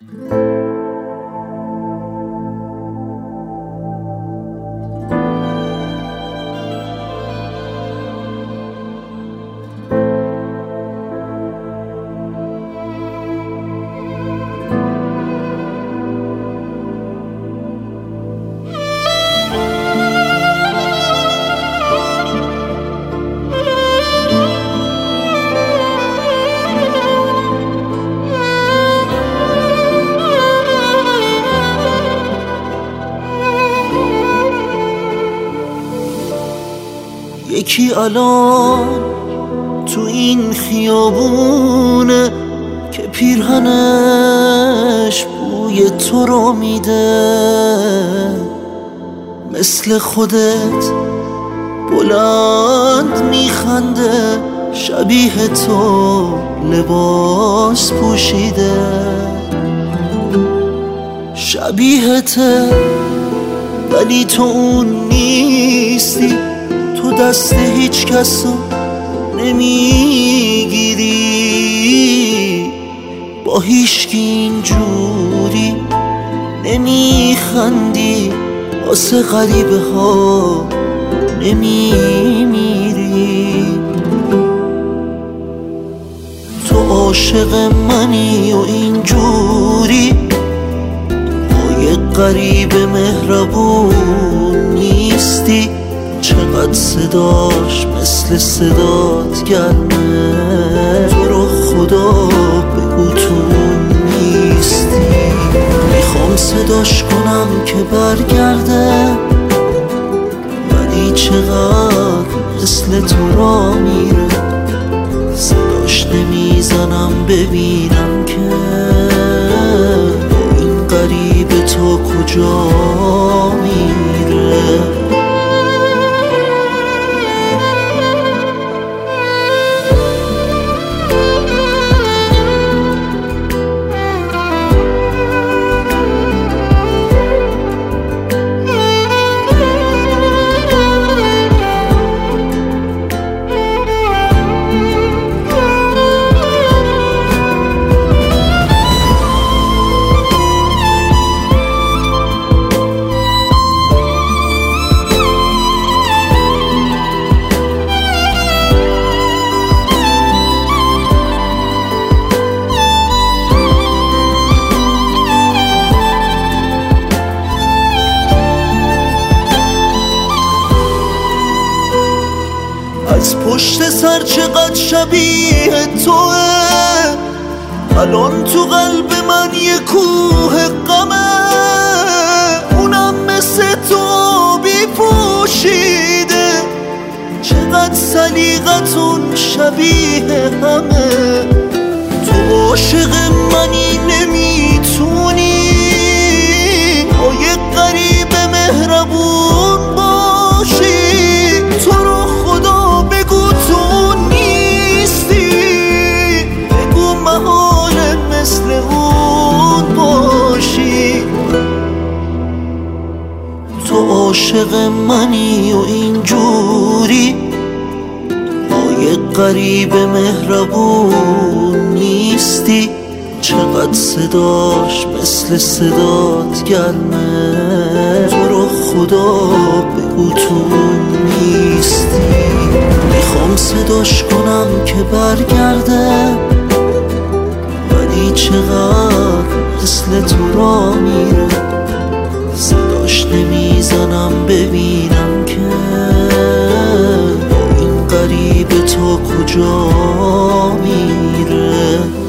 یکی الان تو این خیابونه که پیرهنش بوی تو رو میده، مثل خودت بلند میخنده، شبیه تو لباس پوشیده، شبیهته ولی تو اون نیستی، تو دست هیچ کسو نمیگیری، با هیچکی اینجوری نمیخندی، واسه غریبه ها نمیمیری. تو عاشق منی و اینجوری با یه غریب مهربون نیستی، چقدر صداش مثل صدات گرمه، تو رو خدا بگو تو نیستی. میخوام صداش کنم که برگرده، ولی چقدر مثل تو را میره، صداش نمیزنم ببینم که با این غریب تو کجا میره. از پشت سر چقدر شبیه توه، الان تو قلب من یه کوه غمه، اونم مثل تو بی پوشیده، چقدر سلیقتون شبیه همه. تو عاشق منی نمیتونی با یه غریب مهربون باشی، تو رو خدا بگو تو نیستی، بگو محاله مثل اون باشی. تو عاشق منی و اینجوری با یه غریب مهربون نیستی، چقدر صداش مثل صدات گرمه، تو رو خدا بگو تو نیستی. میخوام صداش کنم که برگرده، ولی چقدر مثل تو را میره، صداش نمیزنم ببینم که با این غریب تو کجا میره.